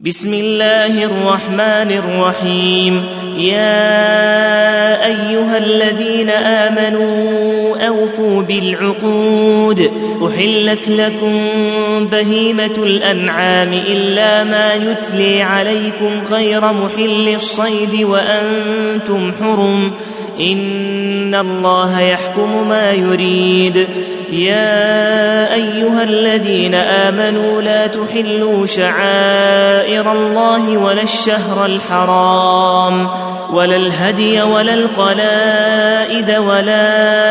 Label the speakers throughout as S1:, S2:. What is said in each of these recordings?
S1: بسم الله الرحمن الرحيم. يا أيها الذين آمنوا أوفوا بالعقود. أحلت لكم بهيمة الأنعام إلا ما يتلي عليكم غير محل الصيد وأنتم حرم، إن الله يحكم ما يريد. يا أيها الذين آمنوا لا تحلوا شعائر الله ولا الشهر الحرام ولا الهدي ولا القلائد ولا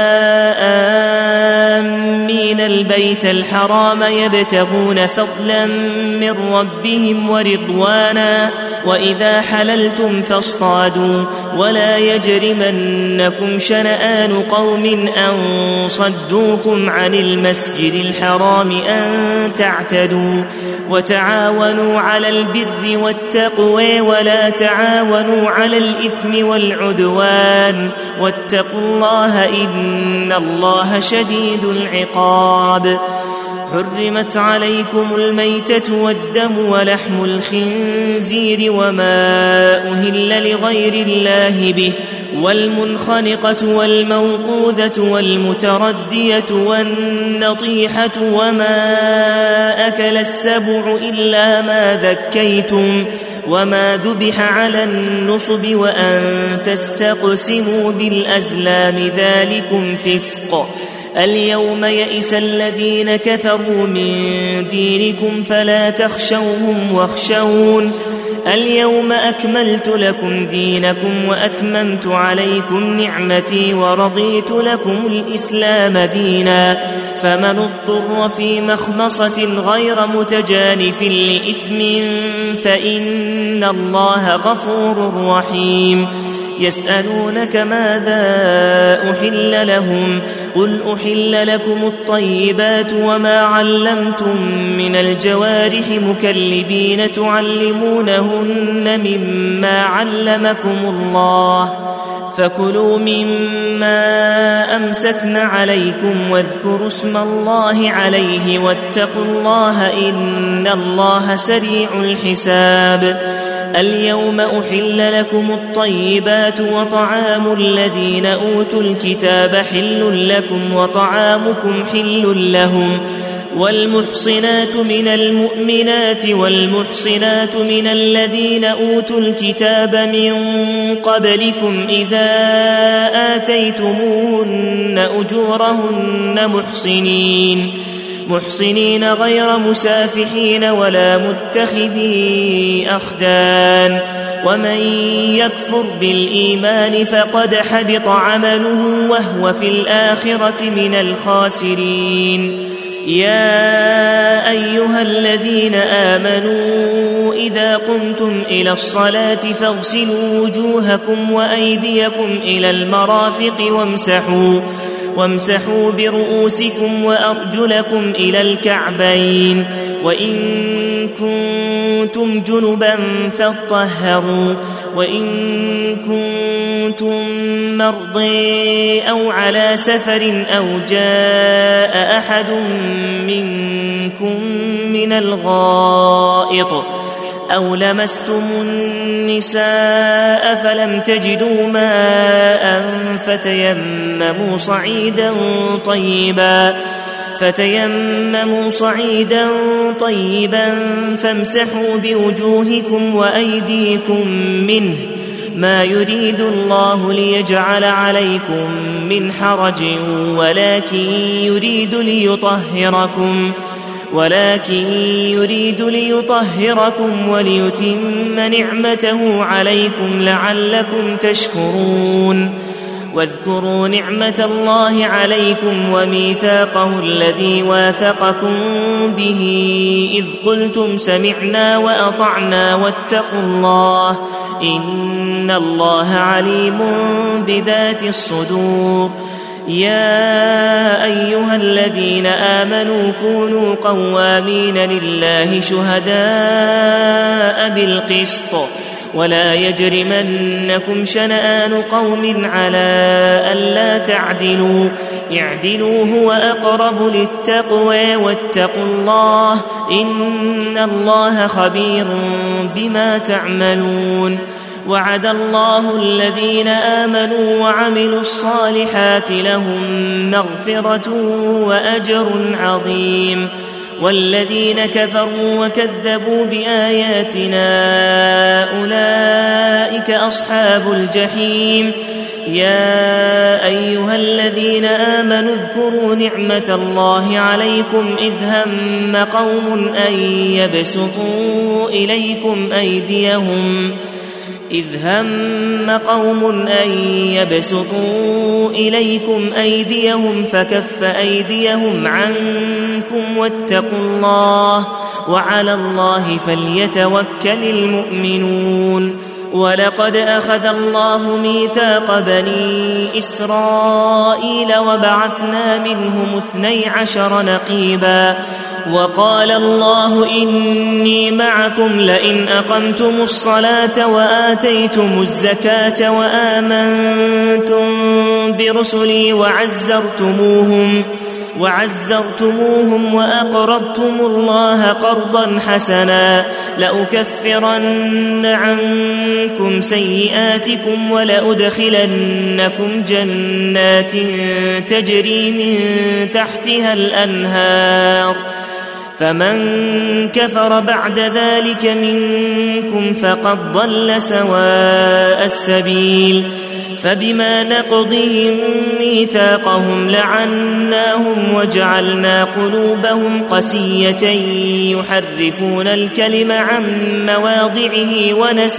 S1: آمين البيت الحرام يبتغون فضلا من ربهم ورضوانا، وإذا حللتم فاصطادوا، ولا يجرمنكم شنآن قوم أن صدوكم عن المسجد الحرام أن تعتدوا، وتعاونوا على البر والتقوى ولا تعاونوا على الإثم والعدوان، واتقوا الله إن الله شديد العقاب. حرمت عليكم الميتة والدم ولحم الخنزير وما أهل لغير الله به، والمنخنقة والموقوذة والمتردية والنطيحة وما أكل السبع إلا ما ذكيتم وما ذبح على النصب وأن تستقسموا بالأزلام ذلكم فسق. اليوم يئس الذين كفروا من دينكم فلا تخشوهم واخشون. اليوم أكملت لكم دينكم وأتممت عليكم نعمتي ورضيت لكم الإسلام دينا، فمن اضطر في مخمصة غير متجانف لإثم فإن الله غفور رحيم. يسألونك ماذا أحل لهم؟ قل أحل لكم الطيبات وما علمتم من الجوارح مكلبين تعلمونهن مما علمكم الله، فكلوا مما أمسكن عليكم واذكروا اسم الله عليه واتقوا الله إن الله سريع الحساب. اليوم أحل لكم الطيبات وطعام الذين أوتوا الكتاب حل لكم وطعامكم حل لهم، والمحصنات من المؤمنات والمحصنات من الذين أوتوا الكتاب من قبلكم إذا آتيتموهن أجورهن محصنين غير مسافحين ولا متخذي أخدان، ومن يكفر بالإيمان فقد حبط عمله وهو في الآخرة من الخاسرين. يا أيها الذين آمنوا إذا قمتم إلى الصلاة فاغسلوا وجوهكم وأيديكم إلى المرافق وامسحوا برؤوسكم وأرجلكم إلى الكعبين، وإن كنتم جنبا فاطهروا، وإن كنتم مرضى أو على سفر أو جاء أحد منكم من الغائط أو لمستم النساء فلم تجدوا ماء فتيمموا صعيدا طيبا فامسحوا بوجوهكم وأيديكم منه، ما يريد الله ليجعل عليكم من حرج ولكن يريد ليطهركم وليتم نعمته عليكم لعلكم تشكرون. واذكروا نعمة الله عليكم وميثاقه الذي واثقكم به إذ قلتم سمعنا وأطعنا واتقوا الله إن الله عليم بذات الصدور. يا أيها الذين آمنوا كونوا قوامين لله شهداء بالقسط ولا يجرمنكم شنآن قوم على ألا تعدلوا اعدلوا هو أقرب للتقوى واتقوا الله إن الله خبير بما تعملون وعد الله الذين آمنوا وعملوا الصالحات لهم مغفرة وأجر عظيم والذين كفروا وكذبوا بآياتنا أولئك أصحاب الجحيم يا أيها الذين آمنوا اذكروا نعمة الله عليكم إذ هم قوم أن يبسطوا إليكم أيديهم فكف أيديهم عنكم واتقوا الله وعلى الله فليتوكل المؤمنون ولقد أخذ الله ميثاق بني إسرائيل وبعثنا منهم 12 نقيبا وقال الله إني معكم لئن أقمتم الصلاة وآتيتم الزكاة وآمنتم برسلي وعزرتموهم وأقرضتم الله قرضا حسنا لأكفرن عنكم سيئاتكم ولأدخلنكم جنات تجري من تحتها الأنهار فمن كفر بعد ذلك منكم فقد ضل سواء السبيل فبما نقضهم ميثاقهم لعناهم وجعلنا قلوبهم قسية يحرفون الكلم عن مواضعه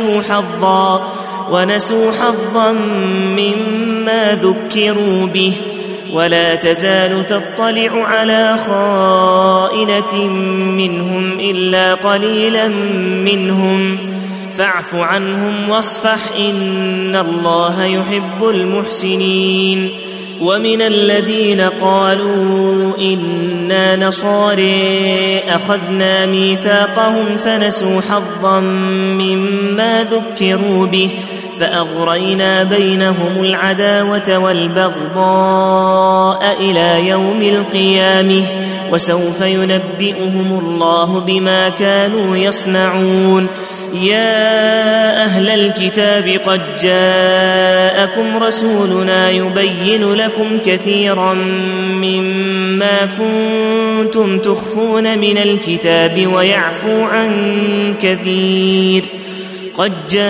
S1: ونسوا حظا مما ذكروا به ولا تزال تطلع على خائنة منهم إلا قليلا منهم فاعف عنهم واصفح إن الله يحب المحسنين ومن الذين قالوا إنا نصارى أخذنا ميثاقهم فنسوا حظا مما ذكروا به فأغرينا بينهم العداوة والبغضاء إلى يوم القيامة وسوف ينبئهم الله بما كانوا يصنعون يا أهل الكتاب قد جاءكم رسولنا يبين لكم كثيرا مما كنتم تخفون من الكتاب ويعفو عن كثير قد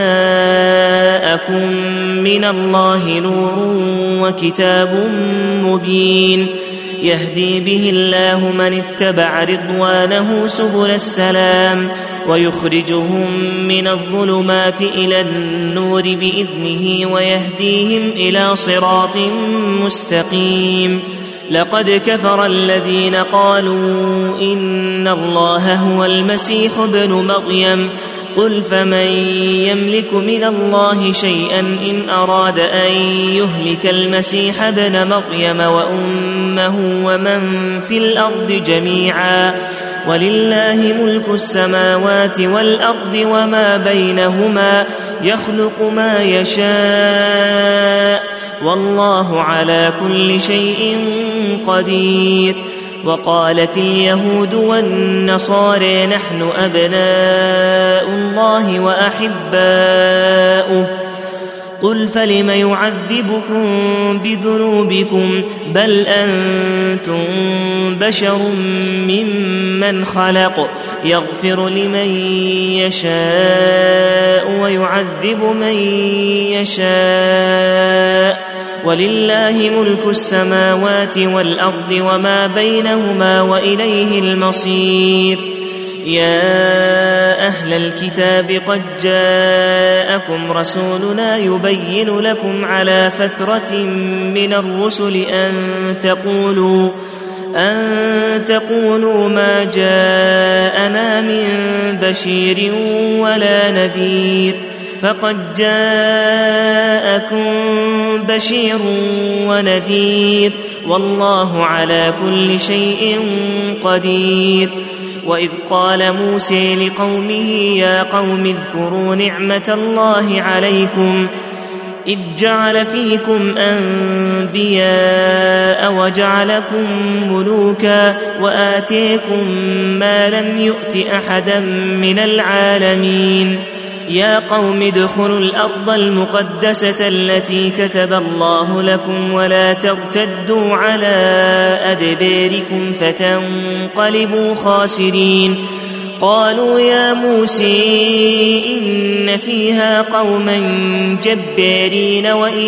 S1: جاءكم من الله نور وكتاب مبين يهدي به الله من اتبع رضوانه سبل السلام ويخرجهم من الظلمات إلى النور بإذنه ويهديهم إلى صراط مستقيم لقد كفر الذين قالوا إن الله هو المسيح ابن مريم قل فمن يملك من الله شيئا إن أراد أن يهلك المسيح ابن مريم وأمه ومن في الأرض جميعا ولله ملك السماوات والأرض وما بينهما يخلق ما يشاء والله على كل شيء قدير وقالت اليهود والنصارى نحن أبناء الله وأحباؤه قل فلم يعذبكم بذنوبكم بل أنتم بشر ممن خلق يغفر لمن يشاء ويعذب من يشاء ولله ملك السماوات والأرض وما بينهما وإليه المصير يا أهل الكتاب قد جاءكم رسولنا يبين لكم على فترة من الرسل أن تقولوا ما جاءنا من بشير ولا نذير فقد جاءكم بشير ونذير والله على كل شيء قدير وإذ قال موسى لقومه يا قوم اذكروا نعمة الله عليكم إذ جعل فيكم أنبياء وجعلكم ملوكا وآتيكم ما لم يؤت أحدا من العالمين يا قوم ادخلوا الأرض المقدسة التي كتب الله لكم ولا ترتدوا على أدباركم فتنقلبوا خاسرين قالوا يا موسى إن فيها قوما جبارين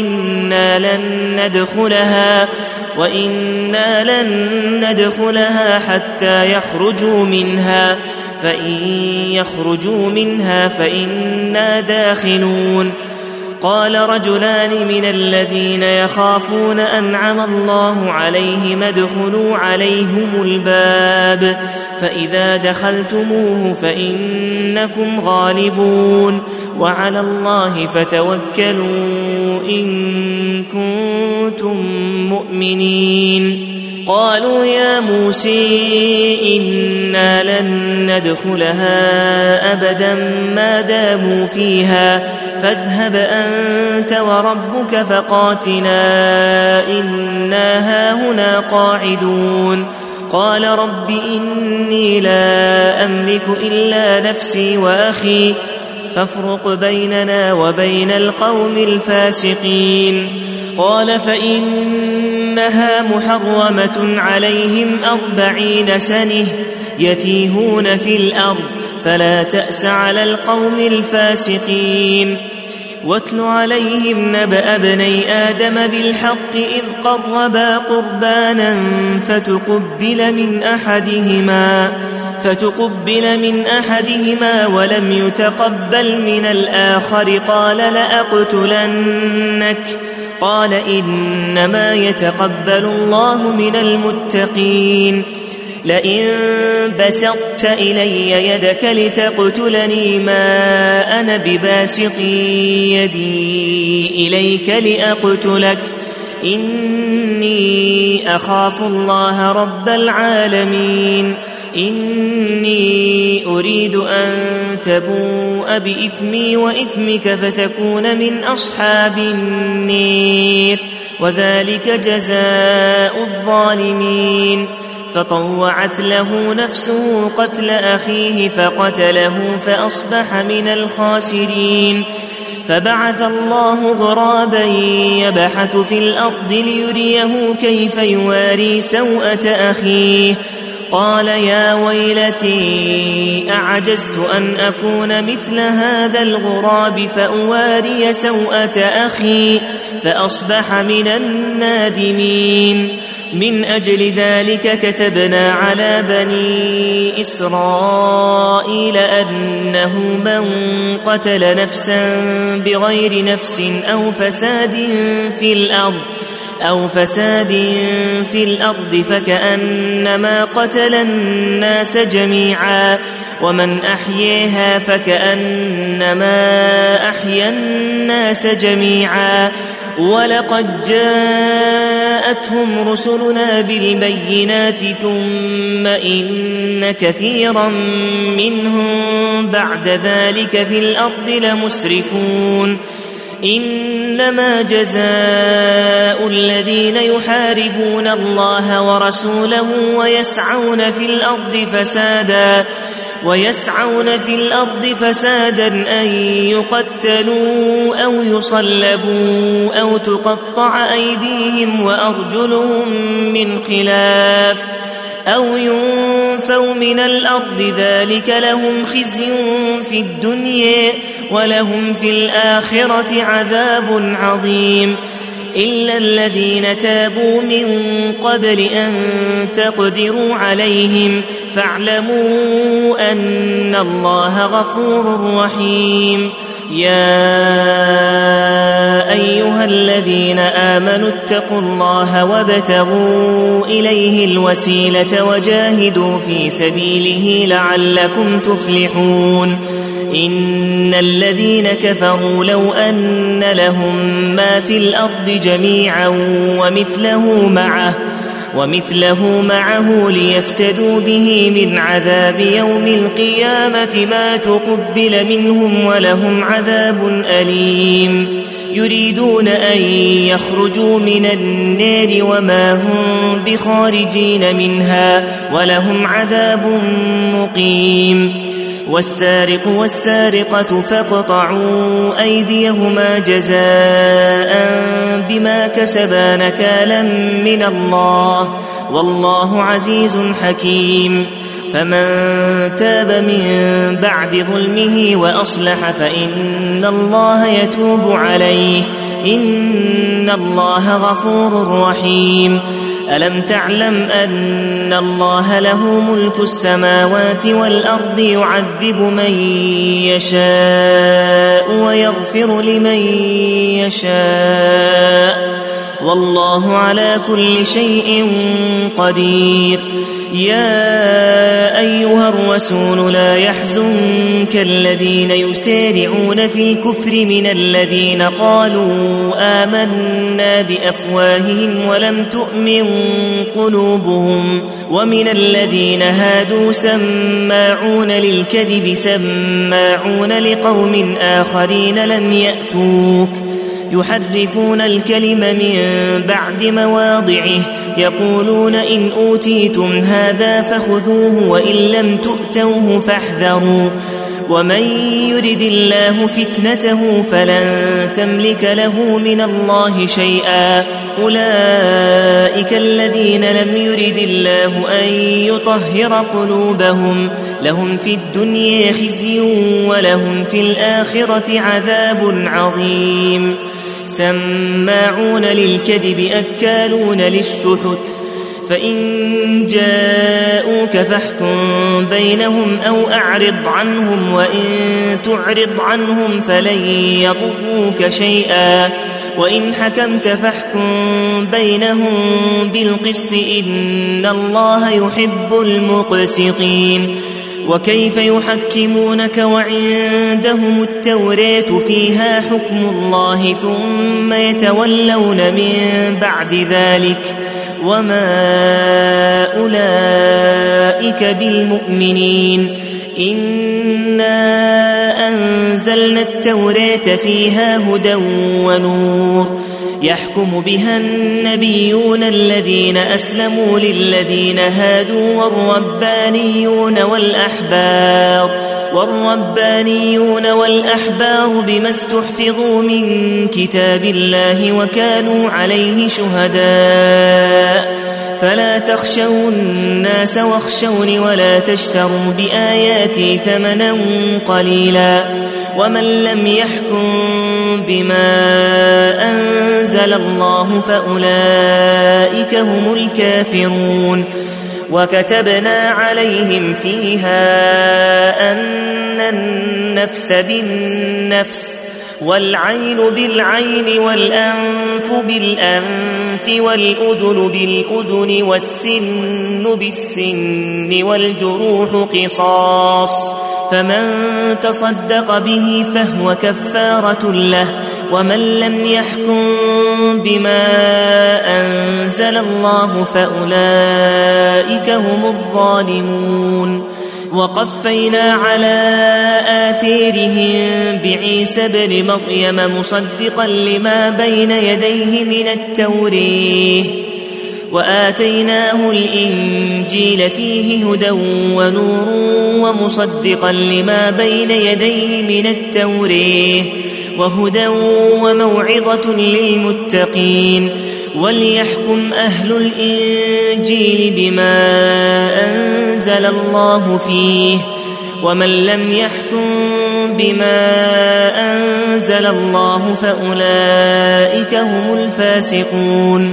S1: وإنا لن ندخلها حتى يخرجوا منها فإن يخرجوا منها فإنا داخلون قال رجلان من الذين يخافون أنعم الله عليهم ادخلوا عليهم الباب فإذا دخلتموه فإنكم غالبون وعلى الله فتوكلوا إن كنتم مؤمنين قالوا يا موسى إنا لن ندخلها أبدا ما داموا فيها فاذهب أنت وربك فقاتلا إنا هاهنا قاعدون قال رب إني لا أملك إلا نفسي وأخي فافرق بيننا وبين القوم الفاسقين قال فإنها محرمة عليهم 40 سنة يتيهون في الأرض فلا تأس على القوم الفاسقين واتل عليهم نبأ ابني آدم بالحق إذ قربا قربانا فتقبل من أحدهما ولم يتقبل من الآخر قال لأقتلنك قال إنما يتقبل الله من المتقين لئن بسطت إلي يدك لتقتلني ما أنا بباسط يدي إليك لأقتلك إني أخاف الله رب العالمين إني أريد أن تبوء بإثمي وإثمك فتكون من أصحاب النير وذلك جزاء الظالمين فطوعت له نفسه قتل أخيه فقتله فأصبح من الخاسرين فبعث الله غرابا يبحث في الأرض ليريه كيف يواري سوءة أخيه قال يا ويلتي أعجزت أن أكون مثل هذا الغراب فأواري سوءة أخي فأصبح من النادمين من أجل ذلك كتبنا على بني إسرائيل أنه من قتل نفسا بغير نفس أو فساد في الأرض فكأنما قتل الناس جميعا ومن أحييها فكأنما أحيا الناس جميعا ولقد جاءتهم رسلنا بالبينات ثم إن كثيرا منهم بعد ذلك في الأرض لمسرفون إنما جزاء الذين يحاربون الله ورسوله ويسعون في الأرض فسادا أن يقتلوا أو يصلبوا أو تقطع أيديهم وأرجلهم من خلاف أو ينفوا من الأرض ذلك لهم خزي في الدنيا ولهم في الآخرة عذاب عظيم إلا الذين تابوا من قبل أن تقدروا عليهم فاعلموا أن الله غفور رحيم يا أيها الذين آمنوا اتقوا الله وابتغوا إليه الوسيلة وجاهدوا في سبيله لعلكم تفلحون إن الذين كفروا لو أن لهم ما في الأرض جميعا ومثله معه ليفتدوا به من عذاب يوم القيامة ما تقبل منهم ولهم عذاب أليم يريدون أن يخرجوا من النار وما هم بخارجين منها ولهم عذاب مقيم. والسارق والسارقة فاقطعوا أيديهما جزاء بما كسبا نكالا من الله والله عزيز حكيم. فمن تاب من بعد ظلمه وأصلح فإن الله يتوب عليه إن الله غفور رحيم. ألم تعلم أن الله له ملك السماوات والأرض يعذب من يشاء ويغفر لمن يشاء والله على كل شيء قدير. يا أيها الرسول لا يحزنك الذين يسارعون في الكفر من الذين قالوا آمنا بأفواههم ولم تؤمن قلوبهم ومن الذين هادوا سماعون للكذب سماعون لقوم آخرين لم يأتوك يحرفون الكلم من بعد مواضعه يقولون إن أوتيتم هذا فخذوه وإن لم تؤتوه فاحذروا ومن يرد الله فتنته فلن تملك له من الله شيئا أولئك الذين لم يرد الله أن يطهر قلوبهم لهم في الدنيا خزي ولهم في الآخرة عذاب عظيم. سماعون للكذب أكالون للسحت فإن جاءوك فاحكم بينهم أو أعرض عنهم وإن تعرض عنهم فلن يضروك شيئا وإن حكمت فاحكم بينهم بالقسط إن الله يحب المقسطين. وكيف يحكمونك وعندهم التوراة فيها حكم الله ثم يتولون من بعد ذلك وما أولئك بالمؤمنين. إنا أنزلنا التوراة فيها هدى ونور يحكم بها النبيون الذين أسلموا للذين هادوا والربانيون والأحبار بما استحفظوا من كتاب الله وكانوا عليه شهداء فلا تخشوا الناس واخشوني ولا تشتروا بآياتي ثمنا قليلا ومن لم يحكم بما أنزل الله فأولئك هم الكافرون. وكتبنا عليهم فيها أن النفس بالنفس والعين بالعين والأنف بالأنف والأذن بالأذن والسن بالسن والجروح قصاص فمن تصدق به فهو كفارة له ومن لم يحكم بما أنزل الله فأولئك هم الظالمون. وقفينا على آثارهم بعيسى بن مريم مصدقا لما بين يديه من التوراة وآتيناه الإنجيل فيه هدى ونور ومصدقا لما بين يديه من التوراة وهدى وموعظة للمتقين. وليحكم أهل الإنجيل بما أنزل الله فيه ومن لم يحكم بما أنزل الله فأولئك هم الفاسقون.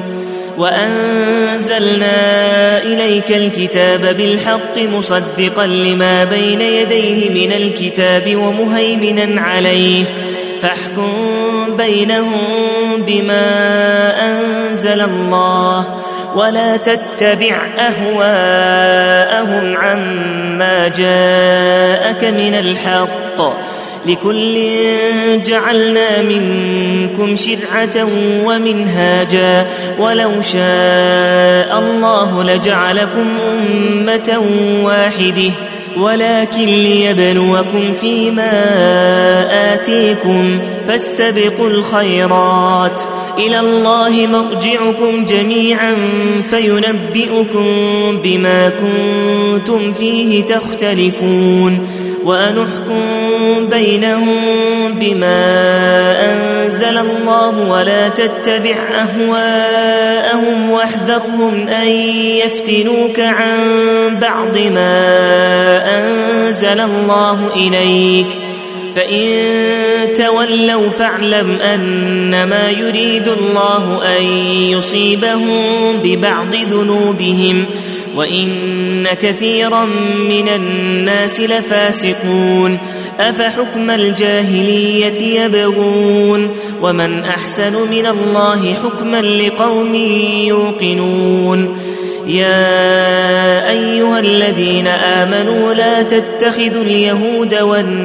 S1: وأنزلنا إليك الكتاب بالحق مصدقا لما بين يديه من الكتاب ومهيمنا عليه فاحكم بينهم بما أنزل الله ولا تتبع أهواءهم عما جاءك من الحق لكل جعلنا منكم شرعة ومنهاجا ولو شاء الله لجعلكم أمة واحدة ولكن ليبلوكم فيما ياتيكم فاستبقوا الخيرات إلى الله مرجعكم جميعا فينبئكم بما كنتم فيه تختلفون وأنحكم بينهم بما أنزل الله ولا تتبع أهواءهم واحذرهم أن يفتنوك عن بعض ما أنزل الله إليك فإن تولوا فاعلم أنما يريد الله أن يصيبهم ببعض ذنوبهم وإن كثيرا من الناس لفاسقون أفحكم الجاهلية يبغون ومن أحسن من الله حكما لقوم يوقنون يا أيها الذين آمنوا لا تتخذوا اليهود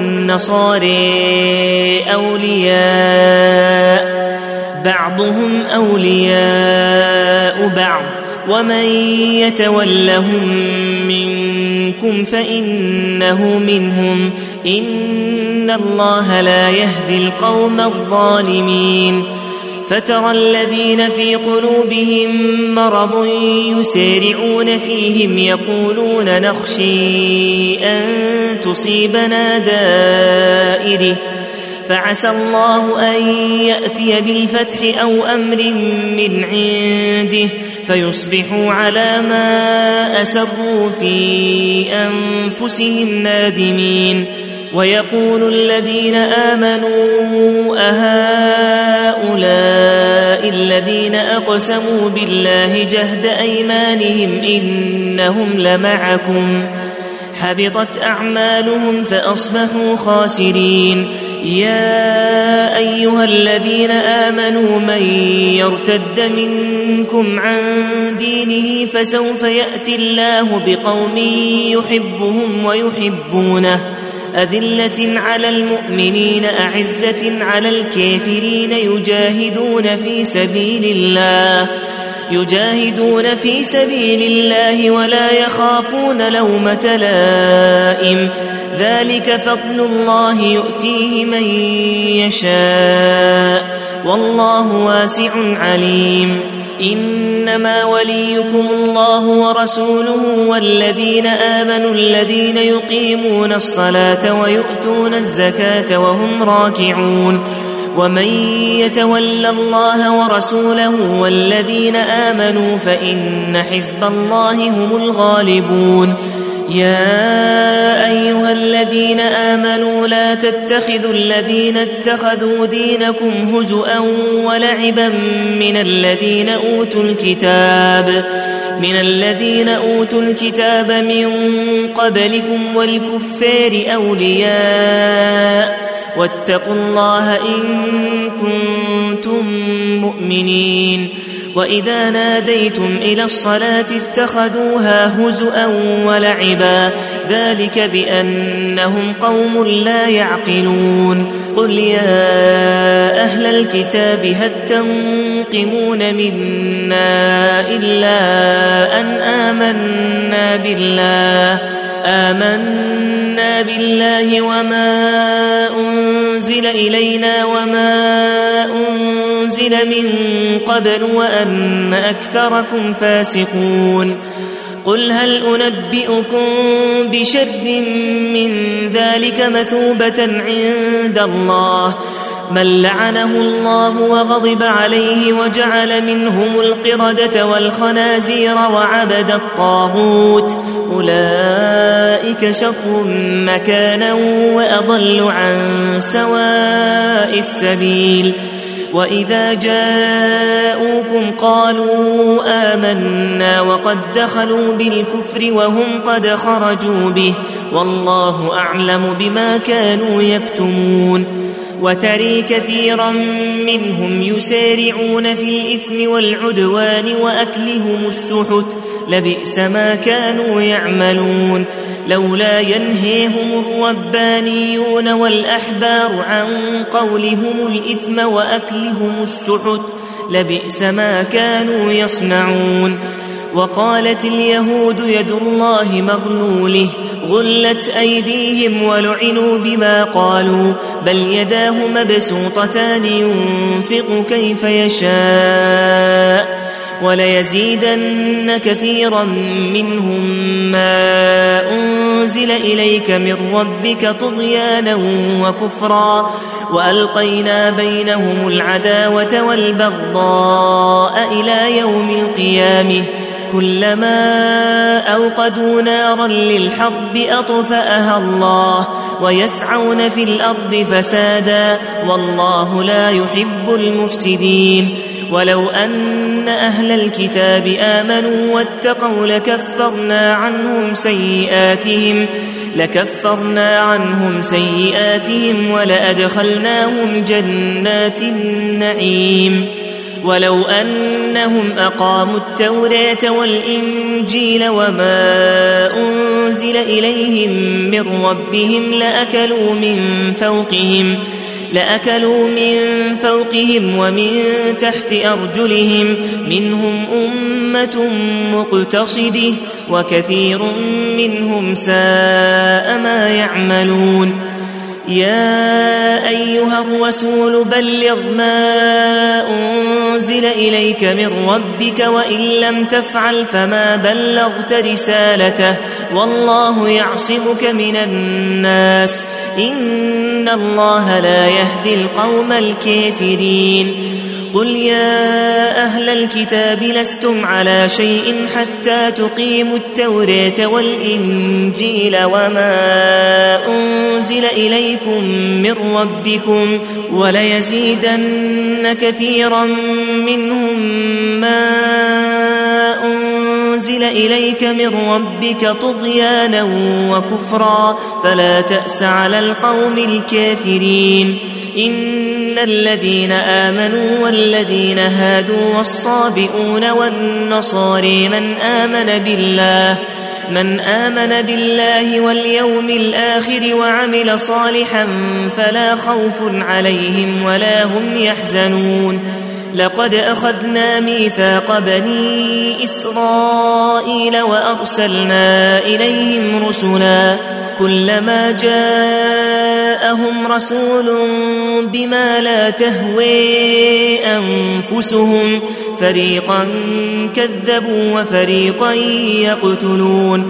S1: والنصارى أولياء بعضهم أولياء بعض ومن يتولهم منكم فإنه منهم إن الله لا يهدي القوم الظالمين فترى الذين في قلوبهم مرض يسارعون فيهم يقولون نخشي أن تصيبنا دائرة فعسى الله أن يأتي بالفتح أو أمر من عنده فيصبحوا على ما أسروا في أنفسهم نادمين ويقول الذين آمنوا أهؤلاء الذين أقسموا بالله جهد أيمانهم إنهم لمعكم حبطت أعمالهم فأصبحوا خاسرين يا أيها الذين آمنوا من يرتد منكم عن دينه فسوف يأتي الله بقوم يحبهم ويحبونه أذلة على المؤمنين أعزة على الكافرين يجاهدون في سبيل الله ولا يخافون لومة لائم ذلك فضل الله يؤتيه من يشاء والله واسع عليم إنما وليكم الله ورسوله والذين آمنوا الذين يقيمون الصلاة ويؤتون الزكاة وهم راكعون ومن يتول الله ورسوله والذين آمنوا فإن حزب الله هم الغالبون يا أيها الذين آمنوا لا تتخذوا الذين اتخذوا دينكم هزؤا ولعبا من الذين أوتوا الكتاب من قبلكم والكفار أولياء واتقوا الله إن كنتم مؤمنين وإذا ناديتم إلى الصلاة اتخذوها هزؤا ولعبا ذلك بأنهم قوم لا يعقلون قل يا أهل الكتاب هل تنقمون منا إلا أن آمنا بالله وما أنزل إلينا وما أنزل من قبل وأن أكثركم فاسقون قل هل أنبئكم بشر من ذلك مثوبة عند الله من لعنه الله وغضب عليه وجعل منهم القردة والخنازير وعبد الطاغوت أولئك شر مكانا وأضل عن سواء السبيل وإذا جاءوكم قالوا آمنا وقد دخلوا بالكفر وهم قد خرجوا به والله أعلم بما كانوا يكتمون وترى كثيرا منهم يسارعون في الإثم والعدوان وأكلهم السحت لبئس ما كانوا يعملون لولا ينهيهم الربانيون والأحبار عن قولهم الإثم وأكلهم السحت لبئس ما كانوا يصنعون وقالت اليهود يد الله مغلوله غلت أيديهم ولعنوا بما قالوا بل يداه مبسوطتان ينفق كيف يشاء وليزيدن كثيرا منهم ما أنزل إليك من ربك طغيانا وكفرا وألقينا بينهم العداوة والبغضاء إلى يوم القيامة كلما أوقدوا نارا للحرب أطفأها الله ويسعون في الأرض فسادا والله لا يحب المفسدين ولو أن أهل الكتاب آمنوا واتقوا لكفرنا عنهم سيئاتهم ولأدخلناهم جنات النعيم ولو أنهم أقاموا التوراة والإنجيل وما أنزل إليهم من ربهم لأكلوا من فوقهم ومن تحت أرجلهم منهم أمة مقتصدة وكثير منهم ساء ما يعملون يا أيها الرسول بلغ ما أنزل إليك من ربك وإن لم تفعل فما بلغت رسالته والله يعصمك من الناس إن الله لا يهدي القوم الكافرين قل يا أهل الكتاب لستم على شيء حتى تقيموا التوراة والإنجيل وما أنزل إليكم من ربكم وليزيدن كثيرا منهم ما أنزل إليك من ربك طغيانا وكفرا فلا تأس على القوم الكافرين إن الذين آمنوا والذين هادوا والصابئون والنصارى من آمن بالله واليوم الآخر وعمل صالحا فلا خوف عليهم ولا هم يحزنون لقد أخذنا ميثاق بني إسرائيل وأرسلنا إليهم رسلا كلما جاءهم رسول بما لا تهوي أنفسهم فريقا كذبوا وفريقا يقتلون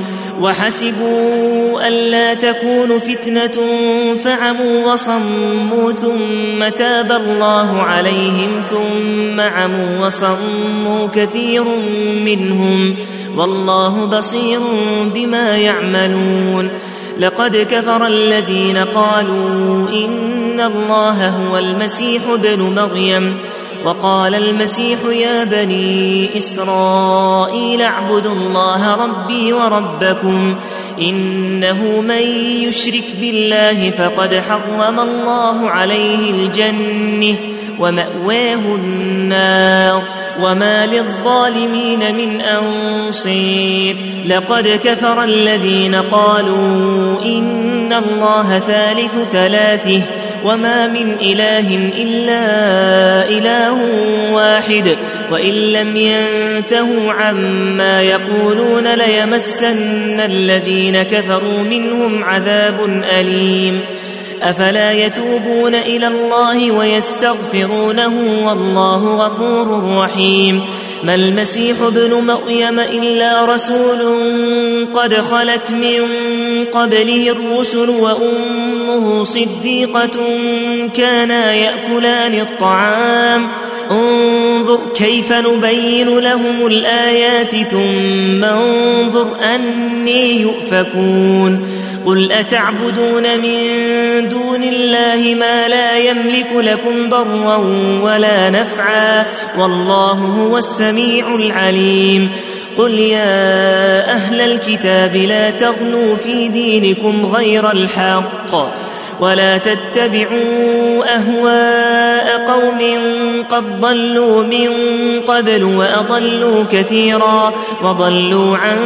S1: وحسبوا ألا تكون فتنة فعموا وصموا ثم تاب الله عليهم ثم عموا وصموا كثير منهم والله بصير بما يعملون لقد كفر الذين قالوا إن الله هو المسيح ابن مريم وقال المسيح يا بني إسرائيل اعبدوا الله ربي وربكم إنه من يشرك بالله فقد حرم الله عليه الجنة ومأواه النار وما للظالمين من أنصير لقد كفر الذين قالوا إن الله ثالث ثلاثه وما من إله إلا إله واحد وإن لم ينتهوا عما يقولون ليمسن الذين كفروا منهم عذاب أليم أفلا يتوبون إلى الله ويستغفرونه والله غفور رحيم ما المسيح ابن مريم إلا رسول قد خلت من قبله الرسل وأمه صديقة كانا يأكلان الطعام انظر كيف نبين لهم الآيات ثم انظر أني يؤفكون قل أتعبدون من دون الله ما لا يملك لكم ضرا ولا نفعا والله هو السميع العليم قل يا أهل الكتاب لا تغلوا في دينكم غير الحق ولا تتبعوا أهواء قوم قد ضلوا من قبل وأضلوا كثيرا وضلوا عن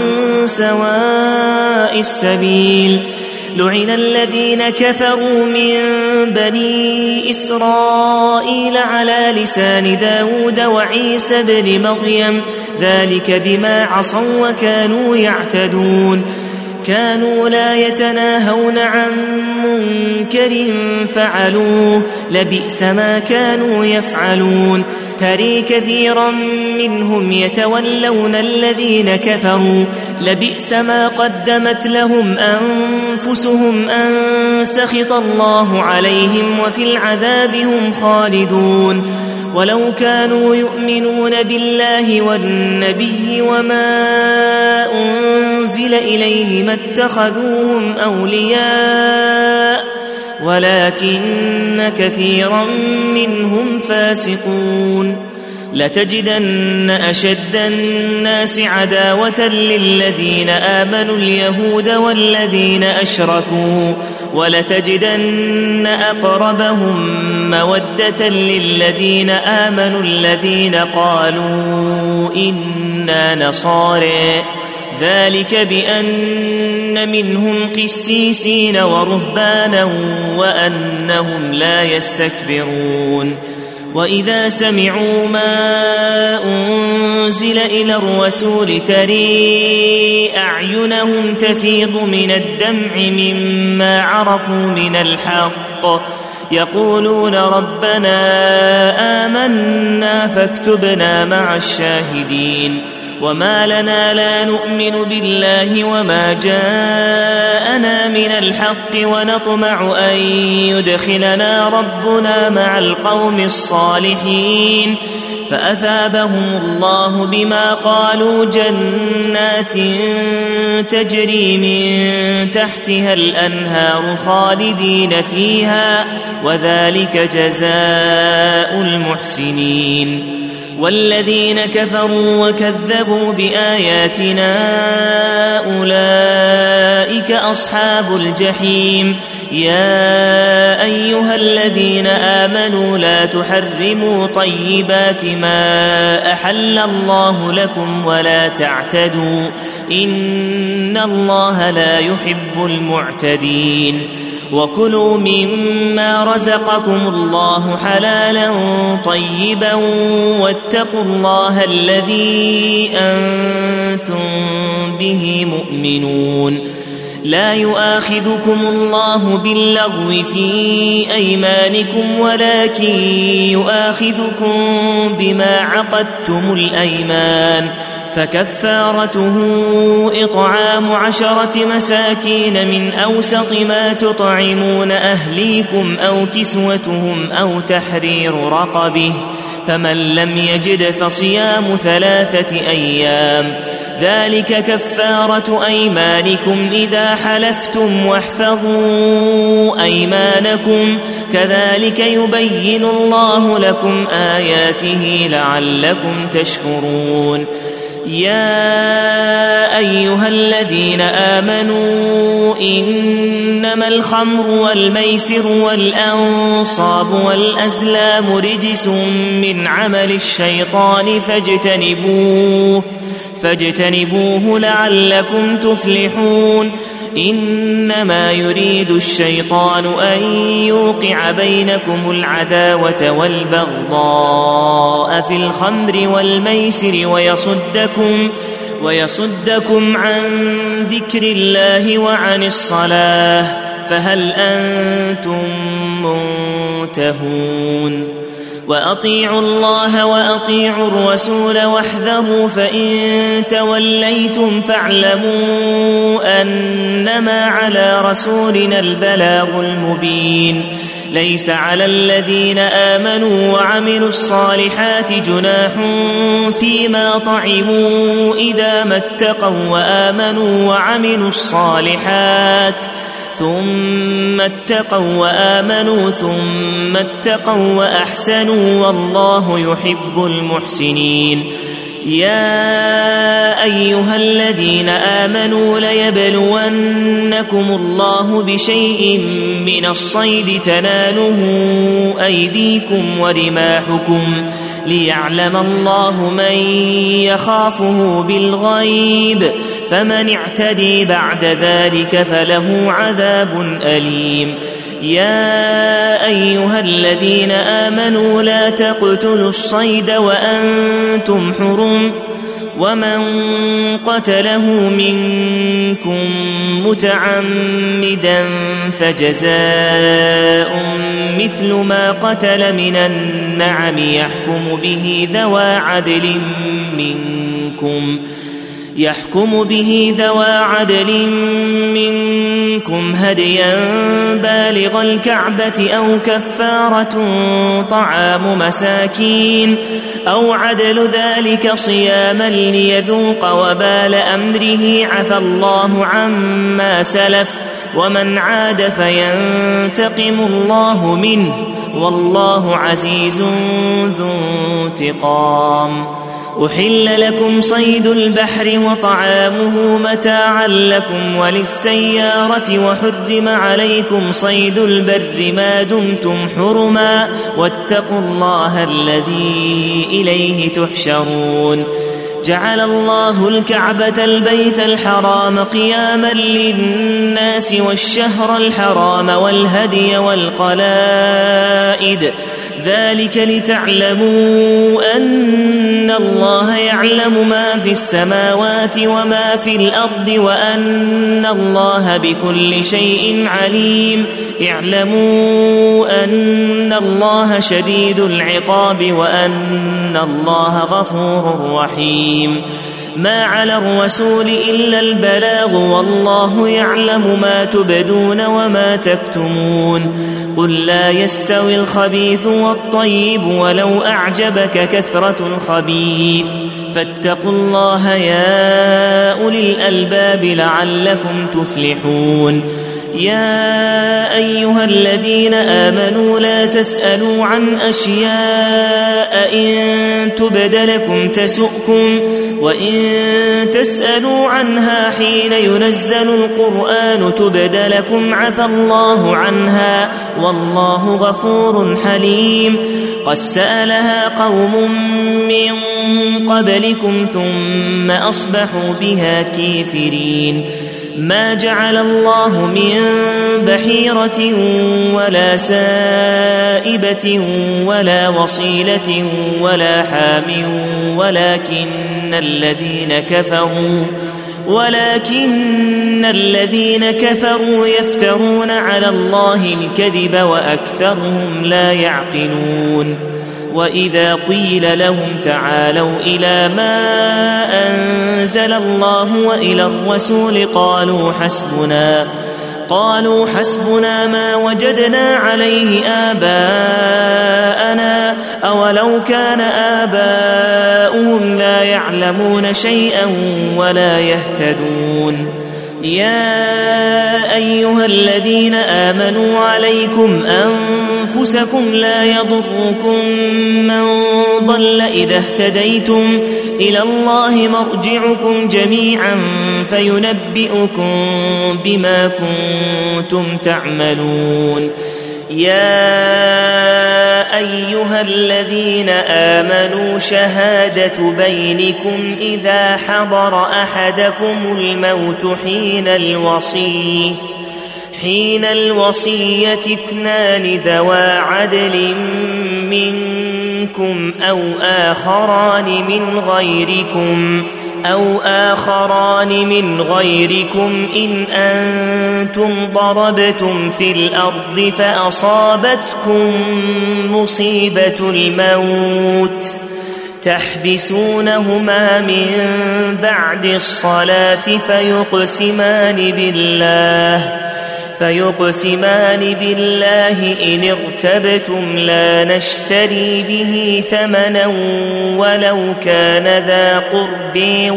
S1: سواء السبيل لعن الذين كفروا من بني إسرائيل على لسان داود وعيسى بن مريم ذلك بما عصوا وكانوا يعتدون كانوا لا يتناهون عن منكر فعلوه لبئس ما كانوا يفعلون ترى كثيرا منهم يتولون الذين كفروا لبئس ما قدمت لهم أنفسهم أن سخط الله عليهم وفي العذاب هم خالدون ولو كانوا يؤمنون بالله والنبي وما أنزل إليه ما اتخذوهم أولياء ولكن كثيرا منهم فاسقون لتجدن أشد الناس عداوة للذين آمنوا اليهود والذين أشركوا ولتجدن أقربهم مودة للذين آمنوا الذين قالوا إنا نصارى ذلك بأن منهم قسيسين ورهبانا وأنهم لا يستكبرون وإذا سمعوا ما أنزل إلى الرسول ترى أعينهم تفيض من الدمع مما عرفوا من الحق يقولون ربنا آمنا فاكتبنا مع الشاهدين وما لنا لا نؤمن بالله وما جاءنا من الحق ونطمع أن يدخلنا ربنا مع القوم الصالحين فأثابهم الله بما قالوا جنات تجري من تحتها الأنهار خالدين فيها وذلك جزاء المحسنين والذين كفروا وكذبوا بآياتنا أولئك أصحاب الجحيم يا أيها الذين آمنوا لا تحرموا طيبات ما أحل الله لكم ولا تعتدوا إن الله لا يحب المعتدين وكلوا مما رزقكم الله حلالا طيبا واتقوا الله الذي أنتم به مؤمنون لا يؤاخذكم الله باللغو في أيمانكم ولكن يؤاخذكم بما عقدتم الأيمان فكفارته إطعام 10 مساكين من أوسط ما تطعمون أهليكم أو كسوتهم أو تحرير رقبه فمن لم يجد فصيام 3 أيام ذلك كفارة أيمانكم إذا حلفتم واحفظوا أيمانكم كذلك يبين الله لكم آياته لعلكم تشكرون يا أيها الذين آمنوا إنما الخمر والميسر والأنصاب والأزلام رجس من عمل الشيطان فاجتنبوه لعلكم تفلحون إنما يريد الشيطان أن يوقع بينكم العداوة والبغضاء في الخمر والميسر ويصدكم عن ذكر الله وعن الصلاة فهل أنتم منتهون وأطيعوا الله وأطيعوا الرسول واحذروا فإن توليتم فاعلموا أنما على رسولنا البلاغ المبين ليس على الذين آمنوا وعملوا الصالحات جناح فيما طعموا إذا ما اتقوا وآمنوا وعملوا الصالحات ثم اتقوا وآمنوا ثم اتقوا وأحسنوا والله يحب المحسنين يا أيها الذين آمنوا ليبلونكم الله بشيء من الصيد تناله أيديكم ورماحكم ليعلم الله من يخافه بالغيب فمن اعتدي بعد ذلك فله عذاب أليم يا أيها الذين آمنوا لا تقتلوا الصيد وأنتم حرم ومن قتله منكم متعمدا فجزاء مثل ما قتل من النعم يحكم به ذوى عدل منكم هديا بالغ الكعبة أو كفارة طعام مساكين أو عدل ذلك صياما ليذوق وبال أمره عفى الله عما سلف ومن عاد فينتقم الله منه والله عزيز ذو انتقام. أحل لكم صيد البحر وطعامه متاعا لكم وللسيارة وحرم عليكم صيد البر ما دمتم حرما واتقوا الله الذي إليه تحشرون. جعل الله الكعبة البيت الحرام قياما للناس والشهر الحرام والهدي والقلائد ذلك لتعلموا أن الله يعلم ما في السماوات وما في الأرض وأن الله بكل شيء عليم. اعلموا أن الله شديد العقاب وأن الله غفور رحيم. ما على الرسول إلا البلاغ والله يعلم ما تبدون وما تكتمون. قل لا يستوي الخبيث والطيب ولو أعجبك كثرة الخبيث فاتقوا الله يا أولي الألباب لعلكم تفلحون. يا أيها الذين آمنوا لا تسألوا عن أشياء إن تبد لكم تسؤكم وإن تسألوا عنها حين ينزل القرآن تبد لكم عفى الله عنها والله غفور حليم. قد سألها قوم من قبلكم ثم أصبحوا بها كافرين. ما جعل الله من بحيرة ولا سائبة ولا وصيلة ولا حام ولكن الذين كفروا يفترون على الله الكذب وأكثرهم لا يعقلون. وإذا قيل لهم تعالوا إلى ما أنزل الله وإلى الرسول قالوا حسبنا ما وجدنا عليه آباءنا أولو كان آباؤهم لا يعلمون شيئا ولا يهتدون. يا أيها الذين آمنوا عليكم أنفسكم لا يضركم من ضل إذا اهتديتم إلى الله مرجعكم جميعا فينبئكم بما كنتم تعملون. يا أيها الذين آمنوا شهادة بينكم إذا حضر أحدكم الموت حين الوصية 2 ذوى عدل منكم أو آخران من غيركم إن أنتم ضربتم في الأرض فأصابتكم مصيبة الموت تحبسونهما من بعد الصلاة فيقسمان بالله إن ارتبتم لا نشتري به ثمنا ولو كان ذا قرب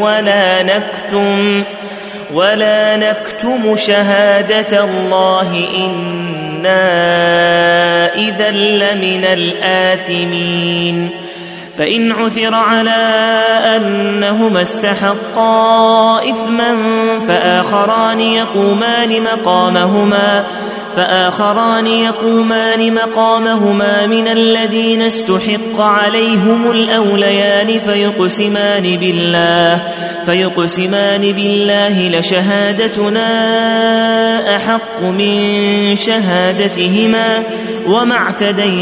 S1: ولا نكتم شهادة الله إنا إذا لمن الآثمين. فإن عثر على أنهما استحقا إثما فآخران يقومان مقامهما من الذين استحق عليهم الأوليان فيقسمان بالله لشهادتنا أحق من شهادتهما وما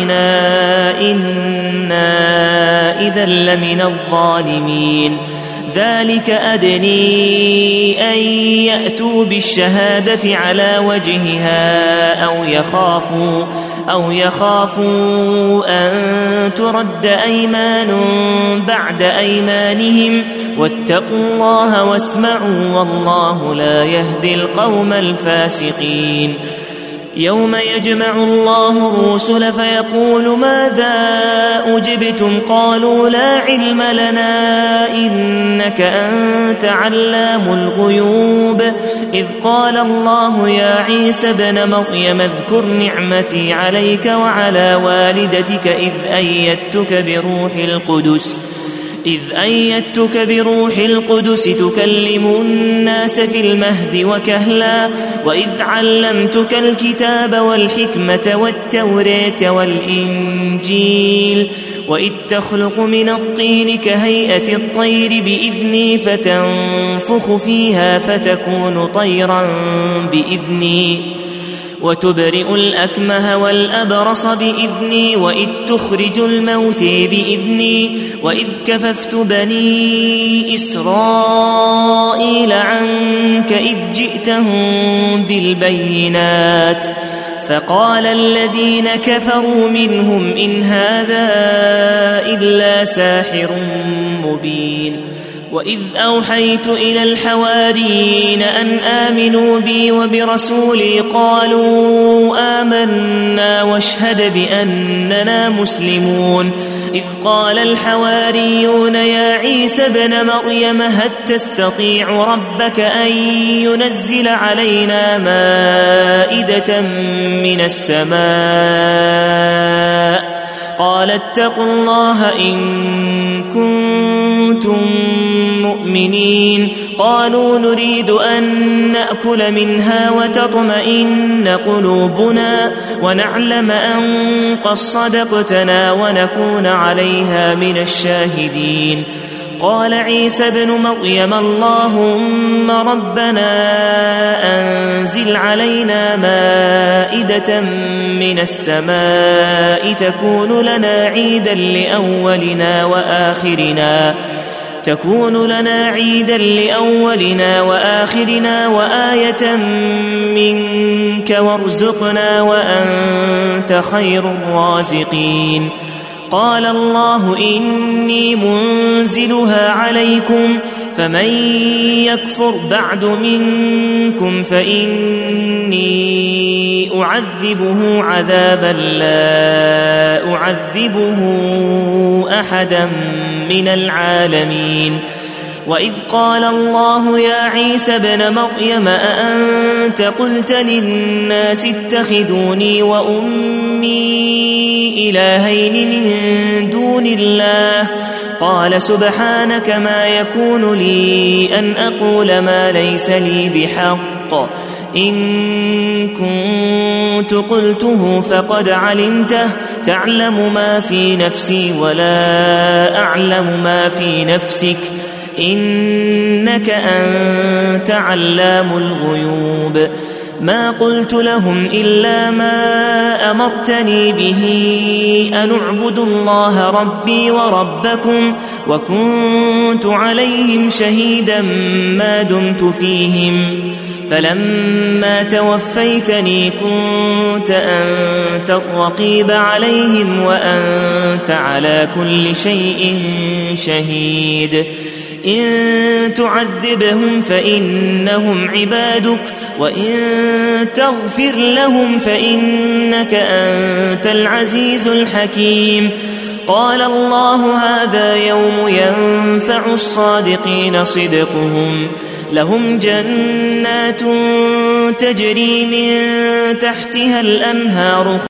S1: اعتدينا إنا إذا لمن الظالمين. ذلك أدني أن يأتوا بالشهادة على وجهها أو يخافوا أن ترد أيمان بعد أيمانهم واتقوا الله واسمعوا والله لا يهدي القوم الفاسقين يوم يجمع الله الرسل فيقول ماذا أجبتم قالوا لا علم لنا إنك أنت علام الغيوب إذ قال الله يا عيسى ابن مريم اذكر نعمتي عليك وعلى والدتك إذ أيدتك بروح القدس تكلم الناس في المهد وكهلا وإذ علمتك الكتاب والحكمة والتوراة والإنجيل وإذ تخلق من الطين كهيئة الطير بإذني فتنفخ فيها فتكون طيرا بإذني وتبرئ الأكمه والأبرص بإذني وإذ تخرج الموت بإذني وإذ كففت بني إسرائيل عنك إذ جئتهم بالبينات فقال الذين كفروا منهم إن هذا إلا ساحر مبين وإذ أوحيت إلى الحواريين أن آمنوا بي وبرسولي قالوا آمنا واشهد بأننا مسلمون إذ قال الحواريون يا عيسى ابن مريم هل تستطيع ربك أن ينزل علينا مائدة من السماء قال اتقوا الله إن كنتم مؤمنين قالوا نريد أن نأكل منها وتطمئن قلوبنا ونعلم أن قد صدقتنا ونكون عليها من الشاهدين قال عيسى ابن مريم اللهم ربنا أنزل علينا مائدة من السماء تكون لنا عيدا لأولنا وآخرنا وآية منك وارزقنا وأنت خير الرازقين قال الله إني منزلها عليكم فمن يكفر بعد منكم فإني أعذبه عذابا لا أعذبه أحدا من العالمين وإذ قال الله يا عيسى ابن مريم أأنت قلت للناس اتخذوني وأمي إلهين من دون الله قال سبحانك ما يكون لي أن أقول ما ليس لي بحق إن كنت قلته فقد علمته تعلم ما في نفسي ولا أعلم ما في نفسك إنك أنت علام الغيوب ما قلت لهم إلا ما أمرتني به أن اعبدوا الله ربي وربكم وكنت عليهم شهيدا ما دمت فيهم فلما توفيتني كنت أنت الرقيب عليهم وأنت على كل شيء شهيد إن تعذبهم فإنهم عبادك وإن تغفر لهم فإنك أنت العزيز الحكيم قال الله هذا يوم ينفع الصادقين صدقهم لهم جنات تجري من تحتها الأنهار